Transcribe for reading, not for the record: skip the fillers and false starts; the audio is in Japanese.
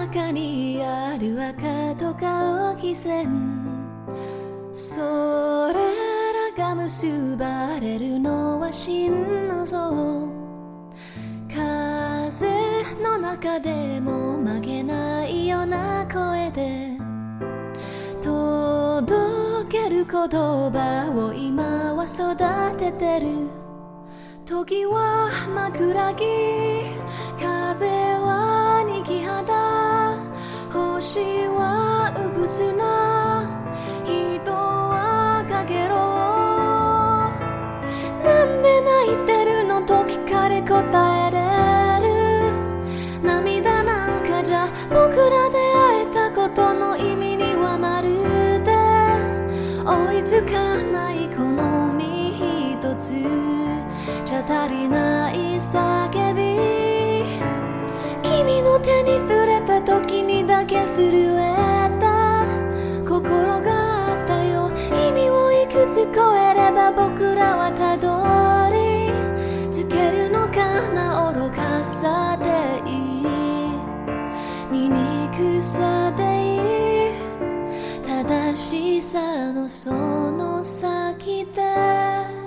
中にある赤とか青き線、それらが結ばれるのは真の像。風の中でも曲げないような声で届ける言葉を今は育ててる。時は枕木、風はにき肌、星はうぶすな、人はかげろう。なんで泣いてるのと聞かれ答えれる。涙なんかじゃ僕ら出会えたことの意味にはまるで追いつかないこの身一つじゃ足りない叫び。君の手に触れた時にだけ震えた心があったよ。意味をいくつ超えれば僕らはたどり着けるのかな。愚かさでいい、醜さでいい、正しさのその先で